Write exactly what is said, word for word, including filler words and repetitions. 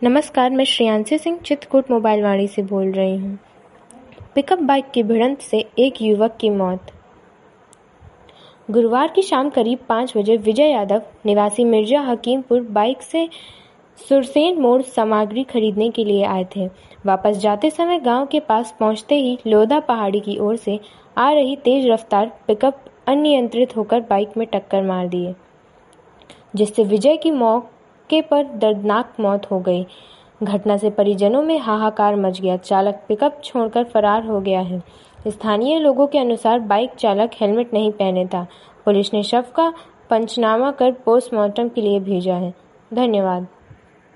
नमस्कार, मैं श्रेयांशी सिंह चित्रकूट मोबाइल वाणी से बोल रही हूँ। पिकअप बाइक की भिड़ंत से एक युवक की मौत। गुरुवार की शाम करीब पाँच बजे विजय यादव निवासी मिर्जा हकीमपुर बाइक से सुरसेन मोड़ सामग्री खरीदने के लिए आए थे। वापस जाते समय गांव के पास पहुंचते ही लोधा पहाड़ी की ओर से आ रही तेज रफ्तार पिकअप अनियंत्रित होकर बाइक में टक्कर मार दिए, जिससे विजय की मौके पर दर्दनाक मौत हो गई। घटना से परिजनों में हाहाकार मच गया। चालक पिकअप छोड़कर फरार हो गया है। स्थानीय लोगों के अनुसार बाइक चालक हेलमेट नहीं पहने था। पुलिस ने शव का पंचनामा कर पोस्टमार्टम के लिए भेजा है। धन्यवाद।